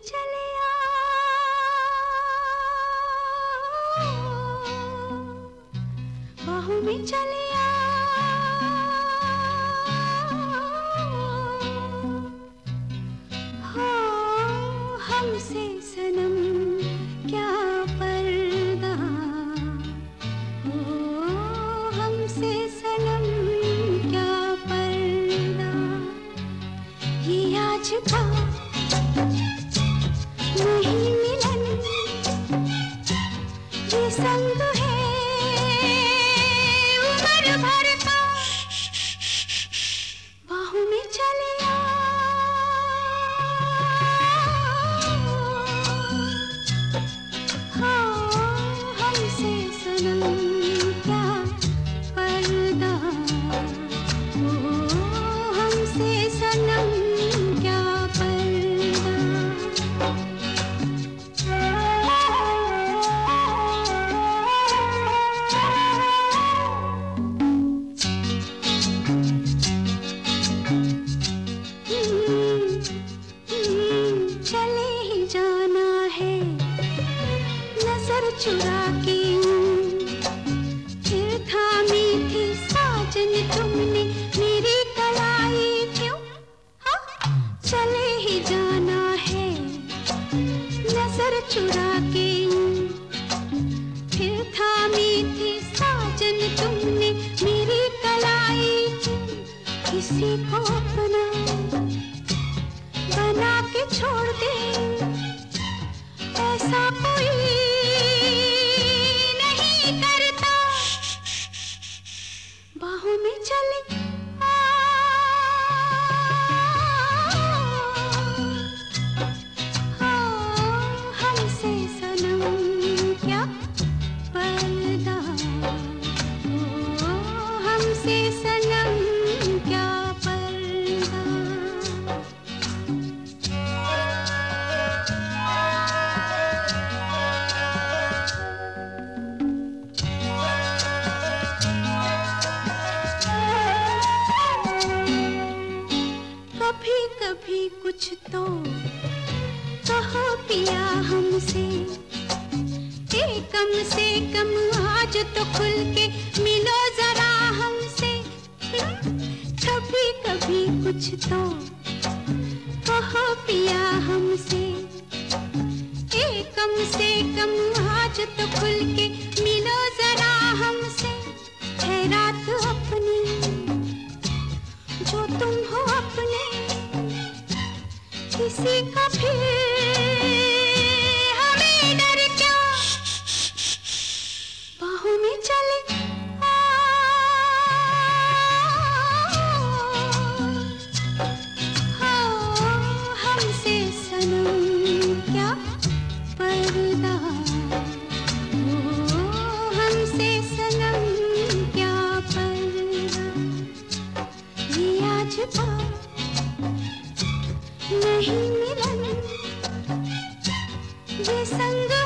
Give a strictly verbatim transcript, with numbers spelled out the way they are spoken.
चले आ, बाहों में चले आ, हो हमसे सनम क्या पर्दा, हो हमसे सनम क्या पर्दा, ये आज का नहीं मिलन, ये संग है उम्र भर का, बाहों में चले आ, हो हमसे सनम क्या पर्दा, हो हमसे सनम क्या पर्दा। चले ही जाना है नजर चुरा के, फिर थामी थी साजन तुमने मेरी कलाई क्यों, हाँ चले ही जाना है नजर चुरा के, फिर थामी थी साजन तुमने मेरी कलाई क्यों, किसी को अपना बना के छोड़ दे ऐसा कोई नहीं करता, बाहों में चले आ, हो हमसे सनम क्या पर्दा, हो हमसे सनम क्या पर्दा। कभी कभी कुछ तो कहो पिया हमसे, ए कम से कम आज तो खुल के मिलो जरा हमसे, कभी कभी कुछ तो कहो पिया हमसे, ए कम से कम आज तो खुल के मिलो जरा हमसे, है रात अपनी जो तुम हो अपने, किसी का फिर हमें डर क्या, बाहों में चले आ, हो हमसे सनम क्या पर्दा, हो हमसे सनम क्या पर्दा, ये आज का नहीं मिलन, ये संग